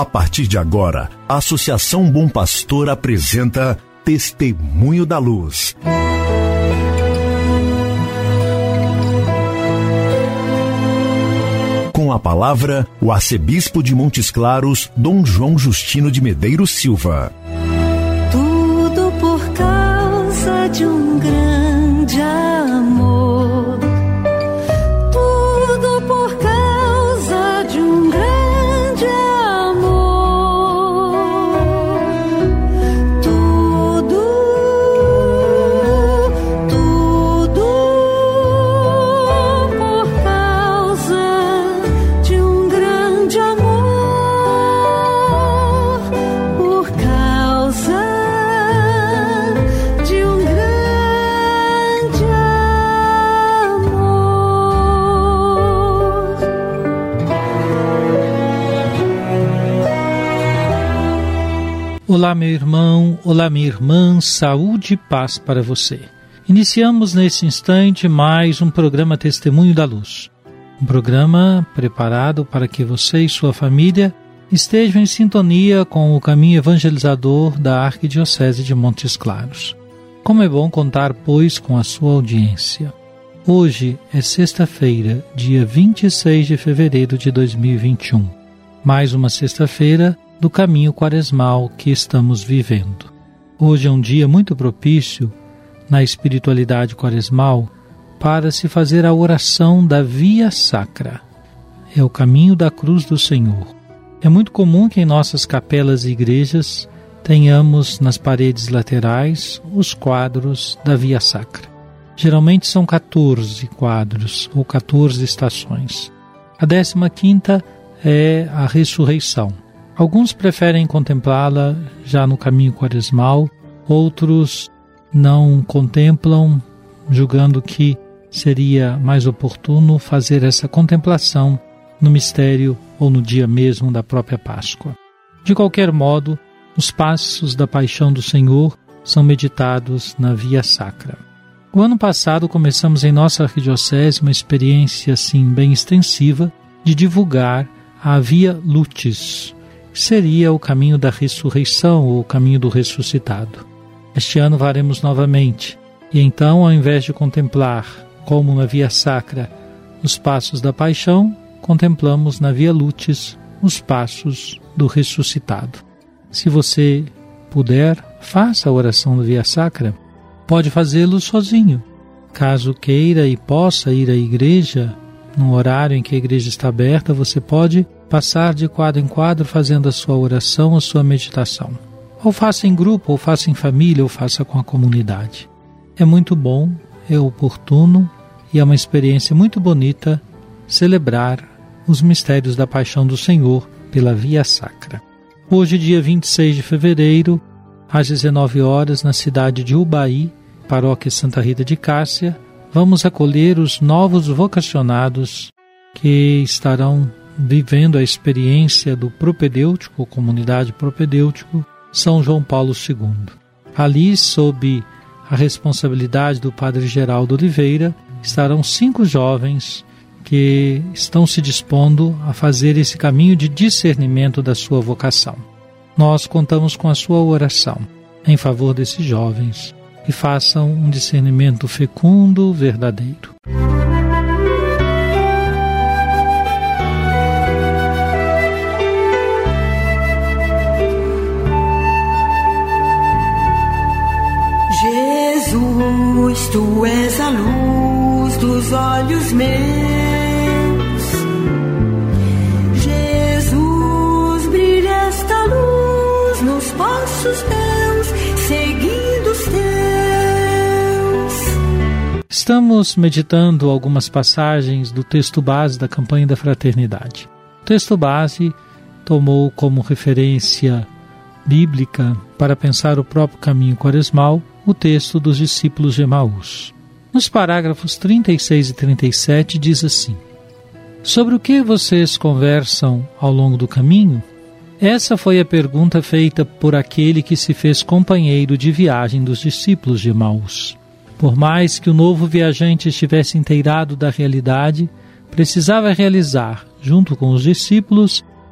A partir de agora, a Associação Bom Pastor apresenta Testemunho da Luz. Com a palavra, o arcebispo de Montes Claros, Dom João Justino de Medeiros Silva. Tudo por causa de um grande amor. Tudo por causa de um grande amor. Tudo por causa de um grande amor. Por causa de um grande amor. Olá, meu irmão, olá, minha irmã, saúde e paz para você. Iniciamos nesse instante mais um programa Testemunho da Luz. Um programa preparado para que você e sua família estejam em sintonia com o caminho evangelizador da Arquidiocese de Montes Claros. Como é bom contar, pois, com a sua audiência. Hoje é sexta-feira, dia 26 de fevereiro de 2021. Mais uma sexta-feira do caminho quaresmal que estamos vivendo. Hoje é um dia muito propício na espiritualidade quaresmal para se fazer a oração da Via Sacra. É o caminho da cruz do Senhor. É muito comum que em nossas capelas e igrejas tenhamos nas paredes laterais os quadros da Via Sacra. Geralmente são 14 quadros ou 14 estações. A 15ª é a ressurreição. Alguns preferem contemplá-la já no caminho quaresmal, outros não contemplam, julgando que seria mais oportuno fazer essa contemplação no mistério ou no dia mesmo da própria Páscoa. De qualquer modo, os passos da paixão do Senhor são meditados na Via Sacra. O ano passado começamos em nossa arquidiocese uma experiência assim bem extensiva de divulgar a Via Lucis, que seria o caminho da ressurreição ou o caminho do ressuscitado. Este ano faremos novamente, e então, ao invés de contemplar, como na Via Sacra, os passos da paixão, contemplamos na Via Lucis os passos do ressuscitado. Se você puder, faça a oração da Via Sacra. Pode fazê-lo sozinho. Caso queira e possa ir à igreja, num horário em que a igreja está aberta, você pode passar de quadro em quadro fazendo a sua oração, a sua meditação. Ou faça em grupo, ou faça em família, ou faça com a comunidade. É muito bom, é oportuno e é uma experiência muito bonita celebrar os mistérios da paixão do Senhor pela Via Sacra. Hoje, dia 26 de fevereiro, às 19 horas, na cidade de Ubaí, paróquia Santa Rita de Cássia, vamos acolher os novos vocacionados que estarão vivendo a experiência do propedêutico, comunidade propedêutico, São João Paulo II. Ali, sob a responsabilidade do Padre Geraldo Oliveira, estarão 5 jovens que estão se dispondo a fazer esse caminho de discernimento da sua vocação. Nós contamos com a sua oração em favor desses jovens e façam um discernimento fecundo, verdadeiro. Jesus, tu és a luz dos olhos meus. Jesus, brilha esta luz nos passos teus, seguindo os teus. Estamos meditando algumas passagens do texto base da campanha da fraternidade. O texto base tomou como referência bíblica para pensar o próprio caminho quaresmal o texto dos discípulos de Emaús. Nos parágrafos 36 e 37 diz assim: sobre o que vocês conversam ao longo do caminho? Essa foi a pergunta feita por aquele que se fez companheiro de viagem dos discípulos de Emaús. Por mais que o novo viajante estivesse inteirado da realidade, precisava realizar, junto com os discípulos,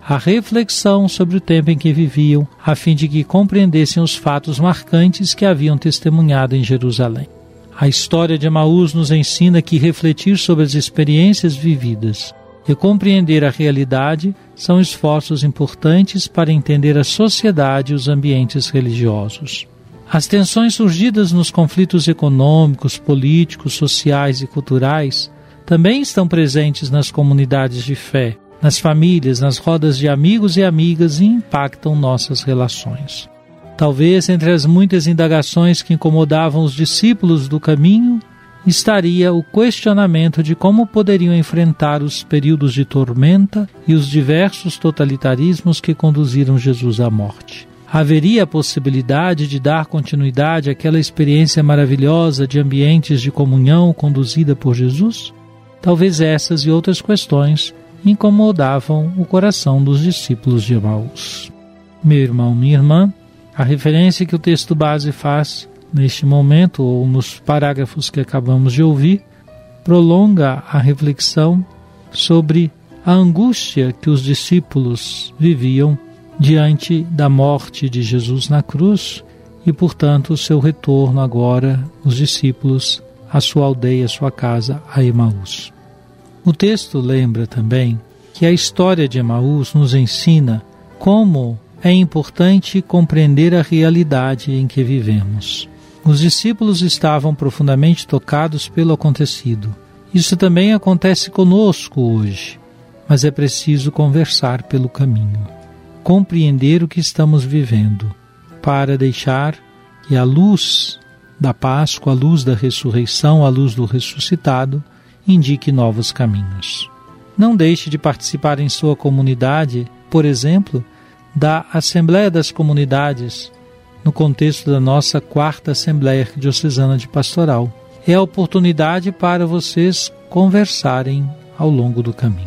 a reflexão sobre o tempo em que viviam, a fim de que compreendessem os fatos marcantes que haviam testemunhado em Jerusalém. A história de Emaús nos ensina que refletir sobre as experiências vividas e compreender a realidade são esforços importantes para entender a sociedade e os ambientes religiosos. As tensões surgidas nos conflitos econômicos, políticos, sociais e culturais também estão presentes nas comunidades de fé, nas famílias, nas rodas de amigos e amigas e impactam nossas relações. Talvez entre as muitas indagações que incomodavam os discípulos do caminho, estaria o questionamento de como poderiam enfrentar os períodos de tormenta e os diversos totalitarismos que conduziram Jesus à morte. Haveria a possibilidade de dar continuidade àquela experiência maravilhosa de ambientes de comunhão conduzida por Jesus? Talvez essas e outras questões incomodavam o coração dos discípulos de Emaús. Meu irmão, minha irmã, a referência que o texto base faz neste momento, ou nos parágrafos que acabamos de ouvir, prolonga a reflexão sobre a angústia que os discípulos viviam diante da morte de Jesus na cruz e, portanto, o seu retorno agora, os discípulos, à sua aldeia, à sua casa, a Emaús. O texto lembra também que a história de Emaús nos ensina como é importante compreender a realidade em que vivemos. Os discípulos estavam profundamente tocados pelo acontecido. Isso também acontece conosco hoje, mas é preciso conversar pelo caminho, compreender o que estamos vivendo, para deixar que a luz da Páscoa, a luz da ressurreição, a luz do ressuscitado, indique novos caminhos. Não deixe de participar em sua comunidade, por exemplo, da Assembleia das Comunidades, no contexto da nossa 4ª Assembleia Diocesana de Pastoral. É a oportunidade para vocês conversarem ao longo do caminho.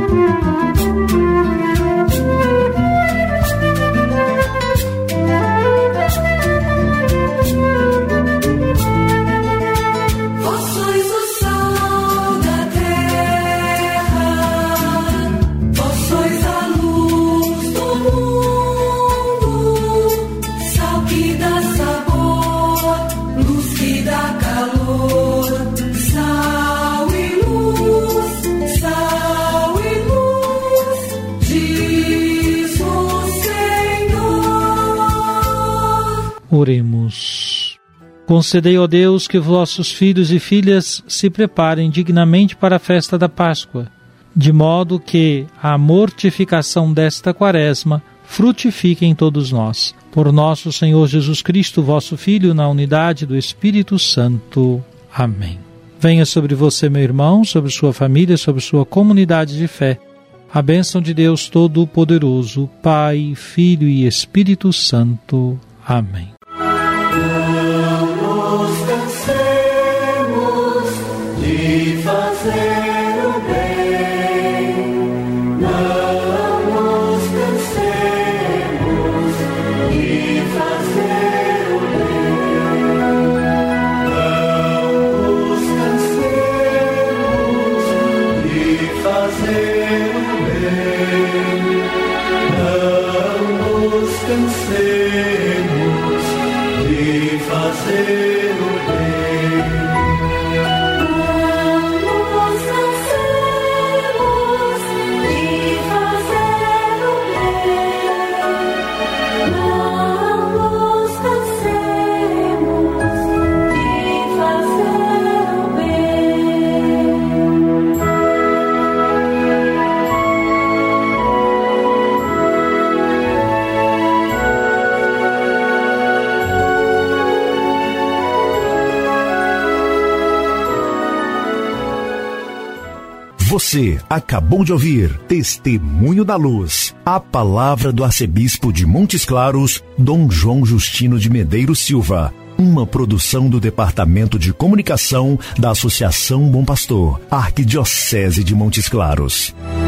Oremos. Concedei, ó Deus, que vossos filhos e filhas se preparem dignamente para a festa da Páscoa, de modo que a mortificação desta quaresma frutifique em todos nós. Por nosso Senhor Jesus Cristo, vosso Filho, na unidade do Espírito Santo. Amém. Venha sobre você, meu irmão, sobre sua família, sobre sua comunidade de fé, a bênção de Deus Todo-Poderoso, Pai, Filho e Espírito Santo. Amém. Não nos cansemos de fazer o bem, não nos cansemos de fazer o bem, não nos cansemos de fazer o bem, não nos cansemos de fazer o bem. Não nos cansemos de fazer o bem. Não nos cansemos de fazer o bem. Você acabou de ouvir Testemunho da Luz, a palavra do arcebispo de Montes Claros, Dom João Justino de Medeiros Silva. Uma produção do Departamento de Comunicação da Associação Bom Pastor, Arquidiocese de Montes Claros.